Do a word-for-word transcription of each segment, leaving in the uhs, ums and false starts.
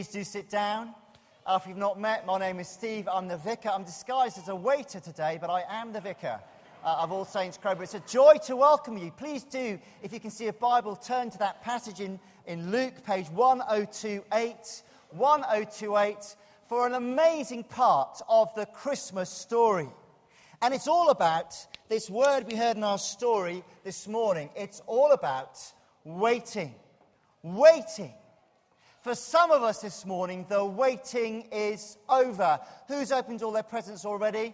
Please do sit down. Uh, if you've not met, my name is Steve. I'm the vicar. I'm disguised as a waiter today, but I am the vicar uh, of All Saints Crowborough. It's a joy to welcome you. Please do, if you can see a Bible, turn to that passage in, in Luke, page one oh two eight, one oh two eight, for an amazing part of the Christmas story. And it's all about this word we heard in our story this morning. It's all about waiting. Waiting. For some of us this morning, the waiting is over. Who's opened all their presents already?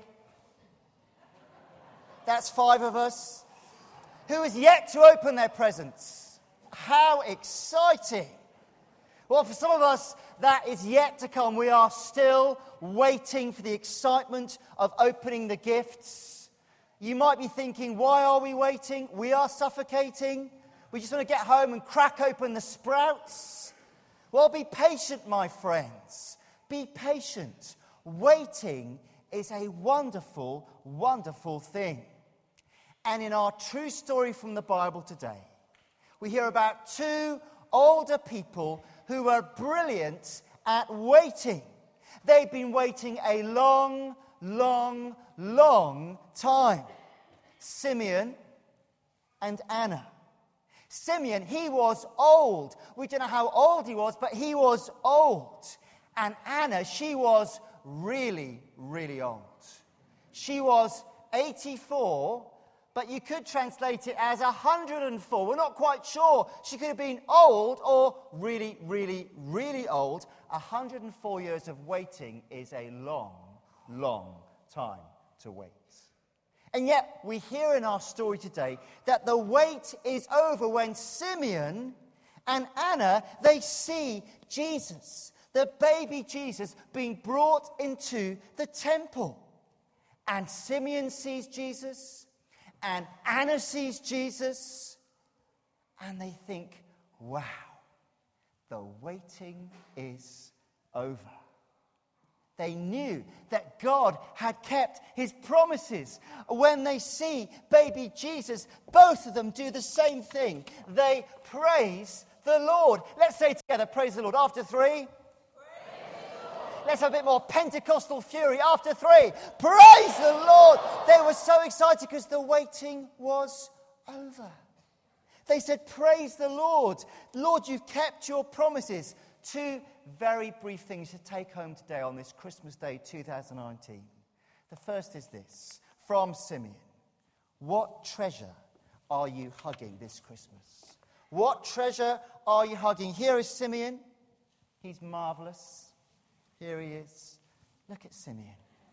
That's five of us. Who is yet to open their presents? How exciting. Well, for some of us, that is yet to come. We are still waiting for the excitement of opening the gifts. You might be thinking, why are we waiting? We are suffocating. We just want to get home and crack open the sprouts. Well, be patient, my friends. Be patient. Waiting is a wonderful, wonderful thing. And in our true story from the Bible today, we hear about two older people who were brilliant at waiting. They've been waiting a long, long, long time. Simeon and Anna. Simeon, he was old. We don't know how old he was, but he was old. And Anna, she was really, really old. She was eighty-four, but you could translate it as one hundred four. We're not quite sure. She could have been old or really, really, really old. one hundred four years of waiting is a long, long time to wait. And yet, we hear in our story today that the wait is over when Simeon and Anna, they see Jesus, the baby Jesus, being brought into the temple. And Simeon sees Jesus, and Anna sees Jesus, and they think, wow, the waiting is over. They knew that God had kept his promises. When they see baby Jesus, both of them do the same thing. They praise the Lord. Let's say together, praise the Lord. After three. Praise the Lord. Let's have a bit more Pentecostal fury. After three. Praise the Lord. They were so excited because the waiting was over. They said, praise the Lord. Lord, you've kept your promises. Two very brief things to take home today on this Christmas Day two thousand nineteen. The first is this, from Simeon. What treasure are you hugging this Christmas? What treasure are you hugging? Here is Simeon. He's marvellous. Here he is. Look at Simeon.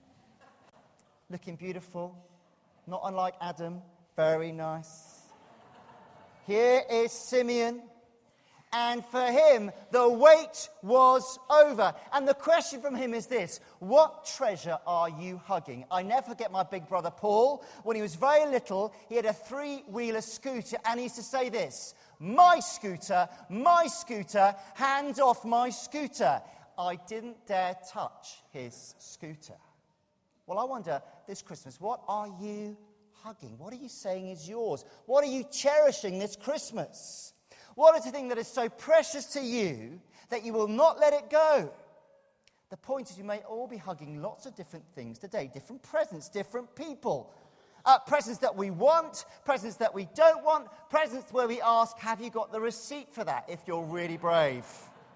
Looking beautiful. Not unlike Adam. Very nice. Here is Simeon. And for him, the wait was over. And the question from him is this: what treasure are you hugging? I never forget my big brother Paul. When he was very little, he had a three-wheeler scooter, and he used to say this: my scooter, my scooter, hands off my scooter. I didn't dare touch his scooter. Well, I wonder, this Christmas, what are you hugging? What are you saying is yours? What are you cherishing this Christmas? What is the thing that is so precious to you that you will not let it go? The point is, we may all be hugging lots of different things today, different presents, different people. Uh, presents that we want, presents that we don't want, presents where we ask, have you got the receipt for that, if you're really brave?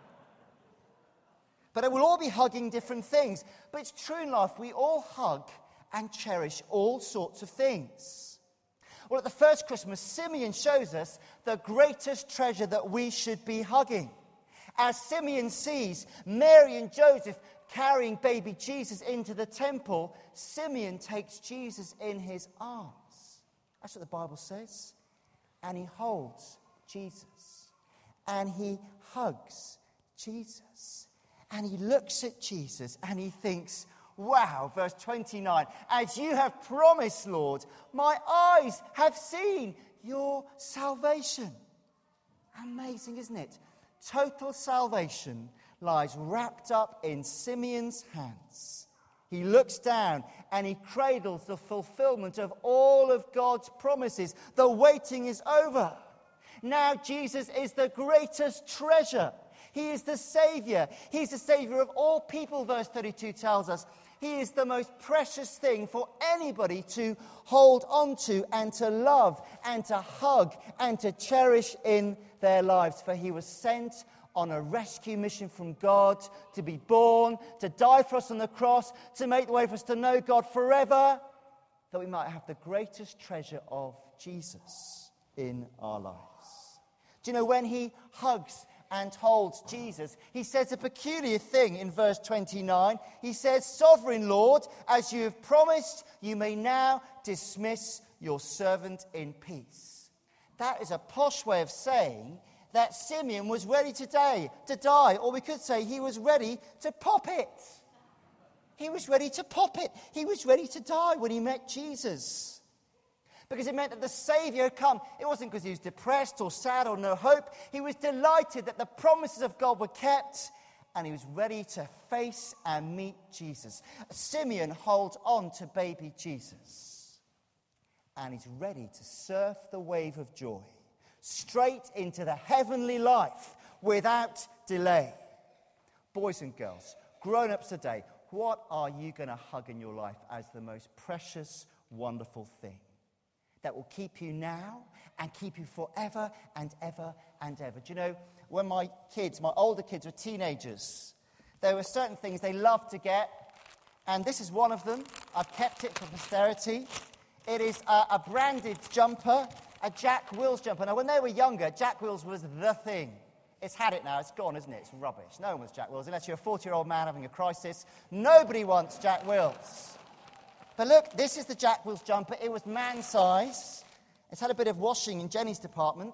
But it will all be hugging different things. But it's true in life, we all hug and cherish all sorts of things. Well, at the first Christmas, Simeon shows us the greatest treasure that we should be hugging. As Simeon sees Mary and Joseph carrying baby Jesus into the temple, Simeon takes Jesus in his arms. That's what the Bible says. And he holds Jesus. And he hugs Jesus. And he looks at Jesus and he thinks, wow, verse twenty-nine, as you have promised, Lord, my eyes have seen your salvation. Amazing, isn't it? Total salvation lies wrapped up in Simeon's hands. He looks down and he cradles the fulfillment of all of God's promises. The waiting is over. Now Jesus is the greatest treasure. He is the Savior. He's the Savior of all people, verse thirty-two tells us. He is the most precious thing for anybody to hold on to and to love and to hug and to cherish in their lives. For he was sent on a rescue mission from God to be born, to die for us on the cross, to make the way for us to know God forever, that we might have the greatest treasure of Jesus in our lives. Do you know, when he hugs and holds Jesus, he says a peculiar thing in verse twenty-nine. He says, "Sovereign Lord, as you have promised, you may now dismiss your servant in peace." That is a posh way of saying that Simeon was ready today to die, or we could say he was ready to pop it. He was ready to pop it. He was ready to die when he met Jesus. Because it meant that the Savior had come. It wasn't because he was depressed or sad or no hope. He was delighted that the promises of God were kept, and he was ready to face and meet Jesus. Simeon holds on to baby Jesus, and he's ready to surf the wave of joy straight into the heavenly life without delay. Boys and girls, grown-ups today, what are you going to hug in your life as the most precious, wonderful thing that will keep you now and keep you forever and ever and ever? Do you know, when my kids, my older kids were teenagers, there were certain things they loved to get, and this is one of them. I've kept it for posterity. It is a, a branded jumper, a Jack Wills jumper. Now, when they were younger, Jack Wills was the thing. It's had it now. It's gone, isn't it? It's rubbish. No one wants Jack Wills, unless you're a forty-year-old man having a crisis. Nobody wants Jack Wills. But look, this is the Jack Wills jumper. It was man size. It's had a bit of washing in Jenny's department.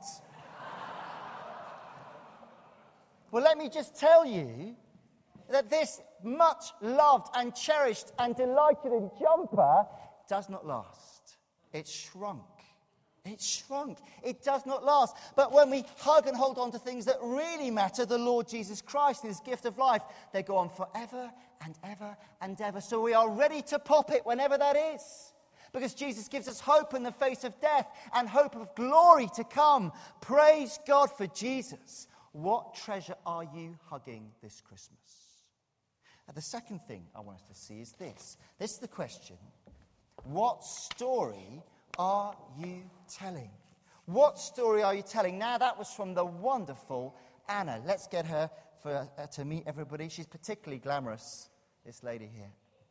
Well, let me just tell you that this much loved and cherished and delighted in jumper does not last. It's shrunk. It shrunk. It does not last. But when we hug and hold on to things that really matter, the Lord Jesus Christ and his gift of life, they go on forever and ever and ever. So we are ready to pop it whenever that is. Because Jesus gives us hope in the face of death and hope of glory to come. Praise God for Jesus. What treasure are you hugging this Christmas? And the second thing I want us to see is this. This is the question. What story are you telling? What story are you telling? Now, that was from the wonderful Anna. Let's get her for, uh, to meet everybody. She's particularly glamorous, this lady here.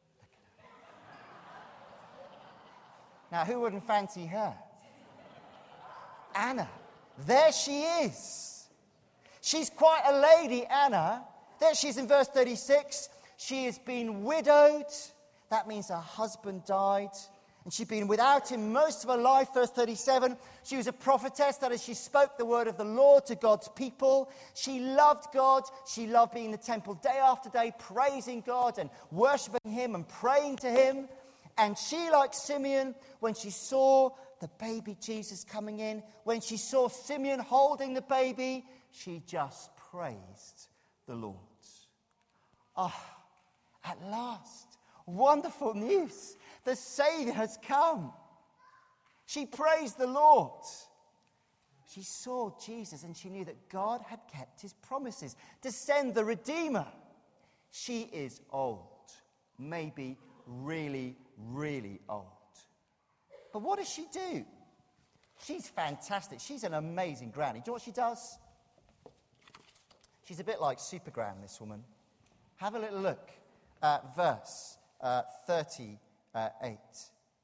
Now, who wouldn't fancy her? Anna. There she is. She's quite a lady, Anna. There she is in verse thirty-six. She has been widowed. That means her husband died. And she'd been without him most of her life, verse thirty-seven. She was a prophetess, that is, she spoke the word of the Lord to God's people. She loved God. She loved being in the temple day after day, praising God and worshipping him and praying to him. And she, like Simeon, when she saw the baby Jesus coming in, when she saw Simeon holding the baby, she just praised the Lord. Ah, oh, at last, wonderful news. The Savior has come. She praised the Lord. She saw Jesus and she knew that God had kept his promises to send the Redeemer. She is old. Maybe really, really old. But what does she do? She's fantastic. She's an amazing granny. Do you know what she does? She's a bit like Supergram, this woman. Have a little look at verse uh, thirty. Uh, eight.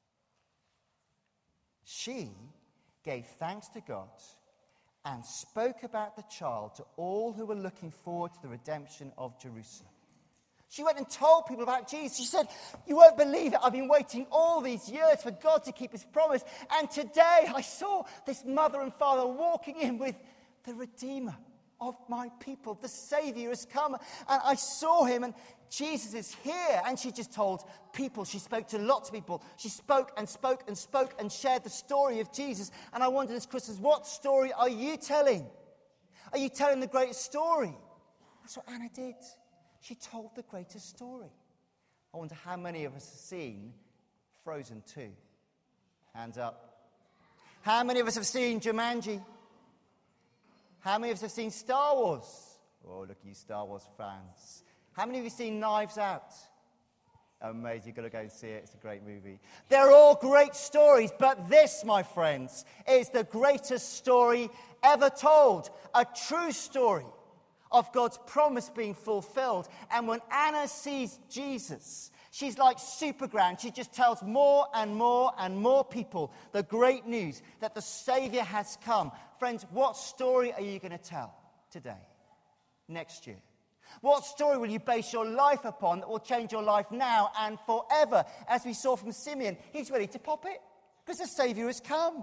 She gave thanks to God and spoke about the child to all who were looking forward to the redemption of Jerusalem. She went and told people about Jesus. She said, "You won't believe it. I've been waiting all these years for God to keep his promise. And today I saw this mother and father walking in with the Redeemer of my people. The Savior has come. And I saw him, and Jesus is here." And she just told people. She spoke to lots of people. She spoke and spoke and spoke and shared the story of Jesus. And I wonder this Christmas, what story are you telling? Are you telling the greatest story? That's what Anna did. She told the greatest story. I wonder how many of us have seen Frozen two. Hands up. How many of us have seen Jumanji? How many of us have seen Star Wars? Oh, look at you Star Wars fans. How many of you seen Knives Out? Amazing. You've got to go and see it. It's a great movie. They're all great stories, but this, my friends, is the greatest story ever told. A true story of God's promise being fulfilled. And when Anna sees Jesus, she's like Superground. She just tells more and more and more people the great news that the Savior has come. Friends, what story are you going to tell today, next year? What story will you base your life upon that will change your life now and forever? As we saw from Simeon, he's ready to pop it because the Savior has come.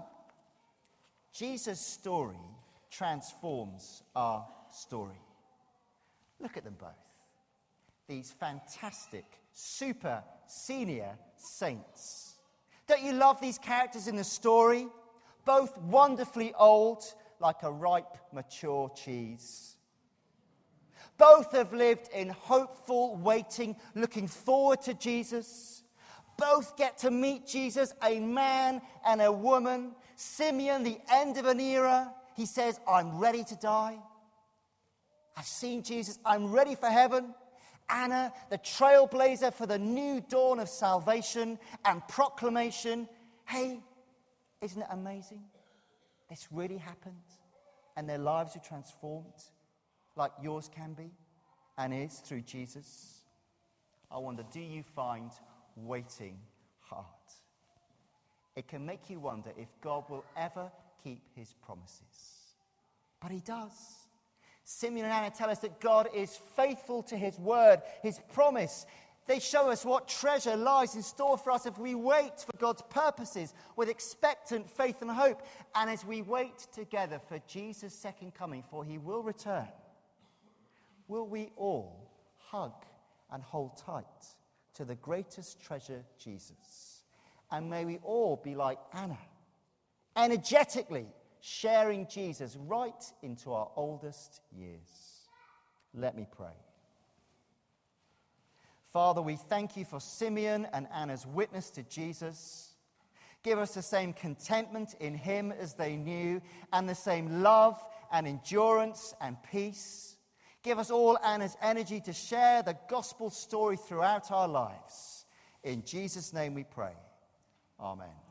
Jesus' story transforms our story. Look at them both. These fantastic, super senior saints. Don't you love these characters in the story? Both wonderfully old, like a ripe, mature cheese. Both have lived in hopeful waiting, looking forward to Jesus. Both get to meet Jesus, a man and a woman. Simeon, the end of an era. He says, I'm ready to die. I've seen Jesus. I'm ready for heaven. Anna, the trailblazer for the new dawn of salvation and proclamation. Hey, isn't it amazing? This really happened. And their lives are transformed like yours can be and is through Jesus. I wonder, do you find waiting hard? It can make you wonder if God will ever keep his promises. But he does. Simeon and Anna tell us that God is faithful to his word, his promise. They show us what treasure lies in store for us if we wait for God's purposes with expectant faith and hope. And as we wait together for Jesus' second coming, for he will return, will we all hug and hold tight to the greatest treasure, Jesus? And may we all be like Anna, energetically sharing Jesus right into our oldest years. Let me pray. Father, we thank you for Simeon and Anna's witness to Jesus. Give us the same contentment in him as they knew, and the same love and endurance and peace. Give us all Anna's energy to share the gospel story throughout our lives. In Jesus' name we pray. Amen.